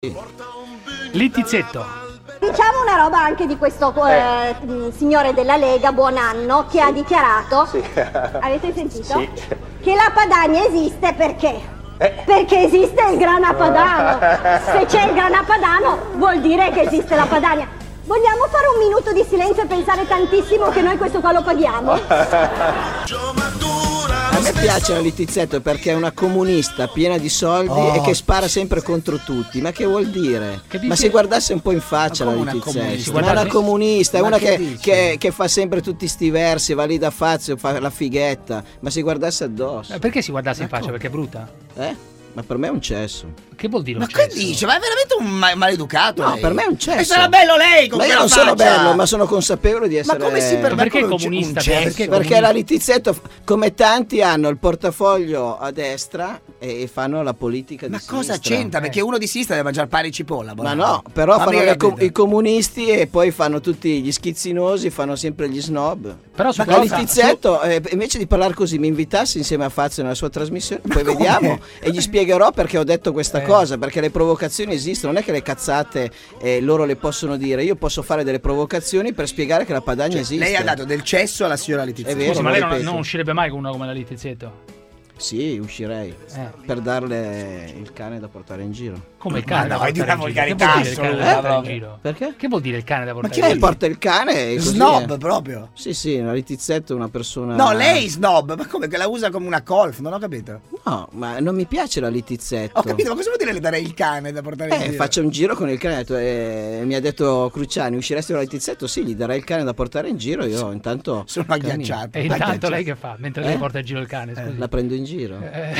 Littizzetto. Diciamo una roba anche di questo signore della Lega, Buonanno, che ha dichiarato, avete sentito? Sì. Che la Padania esiste perché? Perché esiste il Grana Padano. Se c'è il Grana Padano vuol dire che esiste la Padania. Vogliamo fare un minuto di silenzio e pensare tantissimo che noi questo qua lo paghiamo? A me piace la Littizzetto perché è una comunista piena di soldi e che spara sempre contro tutti. Ma che vuol dire? Ma se guardasse un po' in faccia la Littizzetto. Ma è una comunista, è una che fa sempre tutti sti versi, va lì da Fazio, fa la fighetta. Ma se guardasse addosso. Perché si guardasse in faccia? Perché è brutta? Ma per me è un cesso. Che vuol dire un cesso? Ma che dice? Ma è veramente un maleducato. No, lei. per me è un cesso. E sarà bello lei con ma io quella non sono faccia. bello, ma sono consapevole di essere. Ma come si permette? Perché comunista? Perché la Littizzetto, come tanti, hanno il portafoglio a destra e fanno la politica di sinistra. Ma cosa c'entra? Perché uno di sinistra deve mangiare pane e cipolla. Ma no, però fanno i comunisti e poi fanno tutti gli schizzinosi, fanno sempre gli snob. Però su la Littizzetto, invece di parlare così, mi invitassi insieme a Fazio nella sua trasmissione, poi vediamo e gli spiegherò perché ho detto questa cosa, perché le provocazioni esistono, non è che le cazzate loro le possono dire, io posso fare delle provocazioni per spiegare che la Padania esiste. Lei ha dato del cesso alla signora Littizzetto. È vero, Scusi, ma lei non uscirebbe mai con una come la Littizzetto? Sì, uscirei per darle il cane da portare in giro. Come il cane? Ma da no, è di una portare in volgarità giro? Che vuol dire il cane da portare in assoluta, giro? Perché? Che vuol dire il cane da portare Ma in chi giro? porta il cane? Così Snob proprio. Sì, la Littizzetto è una persona. No, lei snob, ma come che la usa come una colf? Non ho capito. No, ma non mi piace la Littizzetto. Ho capito, ma cosa vuol dire le darei il cane da portare in giro? Faccio un giro con il cane. Mi ha detto Cruciani, usciresti con la Littizzetto? Sì, gli darei il cane da portare in giro. Io intanto sono agghiacciato. E intanto lei che fa? Mentre lei porta in giro il cane, scusi. la prendo in giro.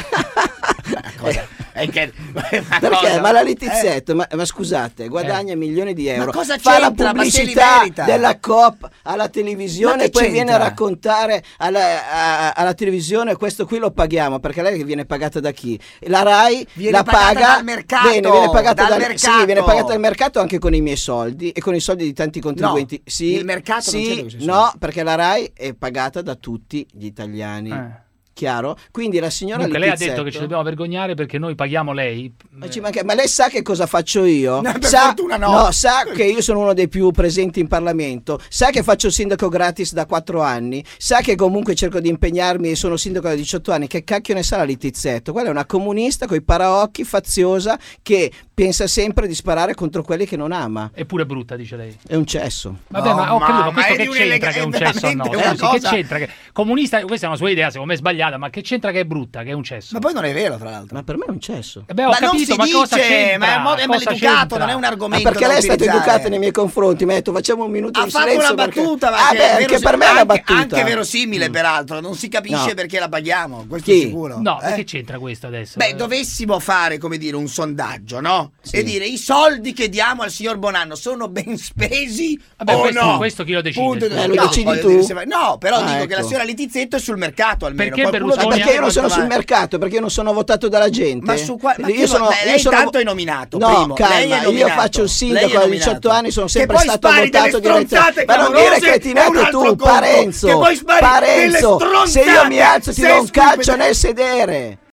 Perché? Ma la Littizzetto, ma scusate, guadagna milioni di euro. Ma cosa fa la c'entra? Ma se li pubblicità merita. della Coop alla televisione e poi viene a raccontare alla televisione questo qui lo paghiamo, perché lei viene pagata da chi? La Rai la paga dal mercato. Bene, viene pagata dal mercato. Sì, viene pagata dal mercato anche con i miei soldi e con i soldi di tanti contribuenti. No, sì, il mercato sì, non c'è questi no, soldi. perché la Rai è pagata da tutti gli italiani. Chiaro? Quindi la signora Comunque lei ha Littizzetto, detto che ci dobbiamo vergognare perché noi paghiamo lei. ma lei sa che cosa faccio io? No, per fortuna no. No, sa che io sono uno dei più presenti in Parlamento, sa che faccio il sindaco gratis da 4 anni, sa che comunque cerco di impegnarmi e sono sindaco da 18 anni. Che cacchio ne sa la Littizzetto? Quella è una comunista coi paraocchi, faziosa, che pensa sempre di sparare contro quelli che non ama. Eppure brutta, dice lei. È un cesso. Vabbè, ma ho capito, ma questo è che di c'entra che è un cesso o no? una Scusi, che c'entra che comunista, questa è una sua idea, secondo me sbagliata, ma che c'entra che è brutta, che è un cesso? Ma poi non è vero, tra l'altro. Ma per me è un cesso. Ho ma capito, non si ma cosa dice, c'entra? ma è maleducato, non è un argomento. Perché lei è stata utilizzare. educata nei miei confronti, mi ha detto facciamo un minuto Ha di fatto silenzio. una battuta, anche per me è una battuta. Anche verosimile, peraltro. Non si capisce No. perché la paghiamo, questo Chi? è sicuro. No, ma che c'entra questo adesso? Beh, dovessimo fare, come dire, un sondaggio, no? Sì. E dire i soldi che diamo al signor Bonanno sono ben spesi Vabbè, o questo, no? questo chi lo decide? Punto. scusa? lo decidi voglio tu? dire, no, però dico che la ecco. signora Littizzetto è sul mercato almeno. Perché Qualcuno Berlusconi- deve Perché io non sono trovare. sul mercato, perché io non sono votato dalla gente. Ma su qua, ma io sono, lei io sono intanto è nominato. No, primo. calma, Lei è io nominato. faccio il Lei sindaco è da nominato. 18 anni, sono Che sempre poi stato spari delle votato direttamente. stronzate Ma non dire clamorose è un cretinate altro tu, conto. Parenzo. Che poi spari delle Parenzo, se io mi stronzate, alzo ti do un sesquipede. calcio nel sedere.